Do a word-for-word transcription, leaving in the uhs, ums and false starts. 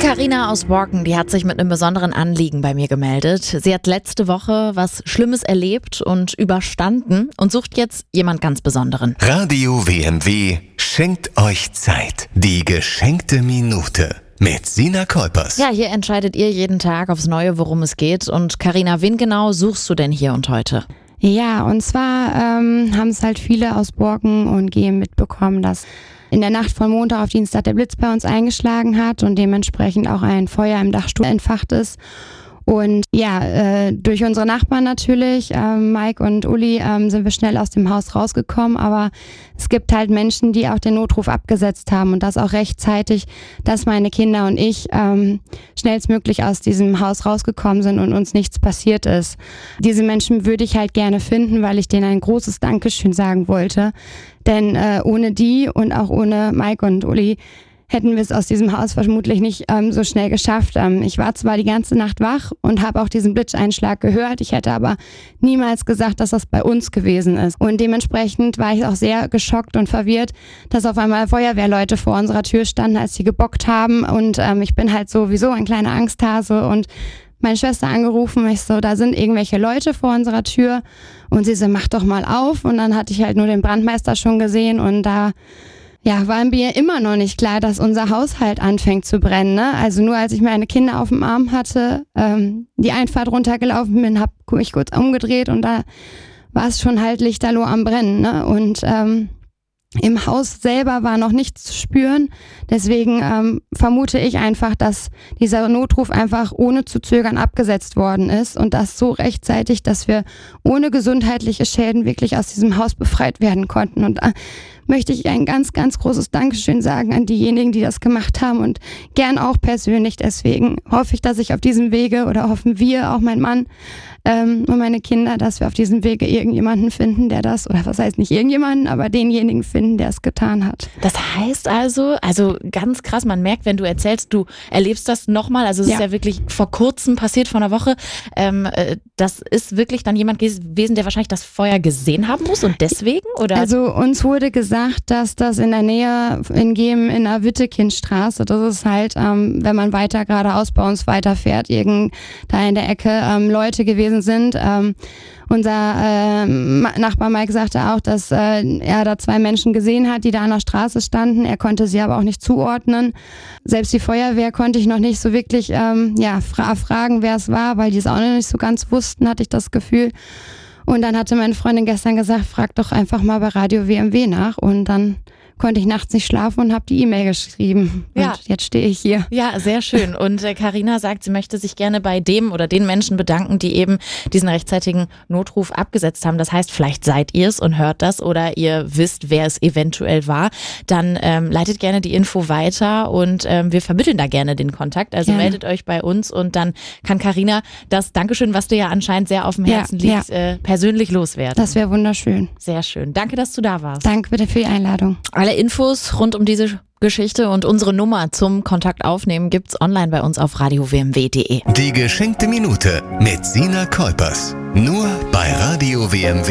Carina aus Borken, die hat sich mit einem besonderen Anliegen bei mir gemeldet. Sie hat letzte Woche was Schlimmes erlebt und überstanden und sucht jetzt jemand ganz Besonderen. Radio W M W schenkt euch Zeit. Die geschenkte Minute mit Sina Kolpers. Ja, hier entscheidet ihr jeden Tag aufs Neue, worum es geht. Und Carina, wen genau suchst du denn hier und heute? Ja, und zwar ähm, haben es halt viele aus Borken und Gehem mitbekommen, dass in der Nacht von Montag auf Dienstag der Blitz bei uns eingeschlagen hat und dementsprechend auch ein Feuer im Dachstuhl entfacht ist. Und ja, äh, durch unsere Nachbarn natürlich, äh, Mike und Uli, ähm, sind wir schnell aus dem Haus rausgekommen. Aber es gibt halt Menschen, die auch den Notruf abgesetzt haben und das auch rechtzeitig, dass meine Kinder und ich ähm, schnellstmöglich aus diesem Haus rausgekommen sind und uns nichts passiert ist. Diese Menschen würde ich halt gerne finden, weil ich denen ein großes Dankeschön sagen wollte. Denn äh, ohne die und auch ohne Mike und Uli hätten wir es aus diesem Haus vermutlich nicht ähm, so schnell geschafft. Ähm, ich war zwar die ganze Nacht wach und habe auch diesen Blitzeinschlag gehört. Ich hätte aber niemals gesagt, dass das bei uns gewesen ist. Und dementsprechend war ich auch sehr geschockt und verwirrt, dass auf einmal Feuerwehrleute vor unserer Tür standen, als sie gebockt haben. Und ähm, ich bin halt sowieso ein kleiner Angsthase und meine Schwester angerufen, ich so, da sind irgendwelche Leute vor unserer Tür. Und sie so, mach doch mal auf. Und dann hatte ich halt nur den Brandmeister schon gesehen und da ja, war mir immer noch nicht klar, dass unser Haushalt anfängt zu brennen. Ne? Also nur als ich meine Kinder auf dem Arm hatte, ähm, die Einfahrt runtergelaufen bin, habe mich kurz umgedreht und da war es schon halt lichterloh am Brennen. Ne? Und ähm, im Haus selber war noch nichts zu spüren. Deswegen ähm, vermute ich einfach, dass dieser Notruf einfach ohne zu zögern abgesetzt worden ist und das so rechtzeitig, dass wir ohne gesundheitliche Schäden wirklich aus diesem Haus befreit werden konnten. Und da möchte ich ein ganz, ganz großes Dankeschön sagen an diejenigen, die das gemacht haben und gern auch persönlich. Deswegen hoffe ich, dass ich auf diesem Wege oder hoffen wir, auch mein Mann ähm, und meine Kinder, dass wir auf diesem Wege irgendjemanden finden, der das, oder was heißt nicht irgendjemanden, aber denjenigen finden, der es getan hat. Das heißt also, also ganz krass, man merkt, wenn du erzählst, du erlebst das nochmal, also es ja. ist ja wirklich vor kurzem passiert, vor einer Woche, ähm, das ist wirklich dann jemand gewesen, der wahrscheinlich das Feuer gesehen haben muss und deswegen, oder? Also uns wurde gesagt, dass das in der Nähe in Gehem in der Wittekindstraße, das ist halt, ähm, wenn man weiter geradeaus bei uns weiterfährt, irgend da in der Ecke ähm, Leute gewesen sind. Ähm, unser äh, Nachbar Mike sagte auch, dass äh, er da zwei Menschen gesehen hat, die da an der Straße standen. Er konnte sie aber auch nicht zuordnen. Selbst die Feuerwehr konnte ich noch nicht so wirklich ähm, ja, fra- fragen, wer es war, weil die es auch noch nicht so ganz wussten, hatte ich das Gefühl. Und dann hatte meine Freundin gestern gesagt, frag doch einfach mal bei Radio W M W nach. Und dann konnte ich nachts nicht schlafen und habe die E-Mail geschrieben. Ja. Und jetzt stehe ich hier. Ja, sehr schön. Und äh, Carina sagt, sie möchte sich gerne bei dem oder den Menschen bedanken, die eben diesen rechtzeitigen Notruf abgesetzt haben. Das heißt, vielleicht seid ihr es und hört das oder ihr wisst, wer es eventuell war. Dann ähm, leitet gerne die Info weiter und ähm, wir vermitteln da gerne den Kontakt. Also gerne. meldet euch bei uns und dann kann Carina das Dankeschön, was dir ja anscheinend sehr auf dem Herzen ja, liegt, ja. Äh, persönlich loswerden. Das wäre wunderschön. Sehr schön. Danke, dass du da warst. Danke bitte für die Einladung. Alle Infos rund um diese Geschichte und unsere Nummer zum Kontakt aufnehmen gibt's online bei uns auf radio w m w punkt de. Die geschenkte Minute mit Sina Kolpers. Nur bei Radio W M W.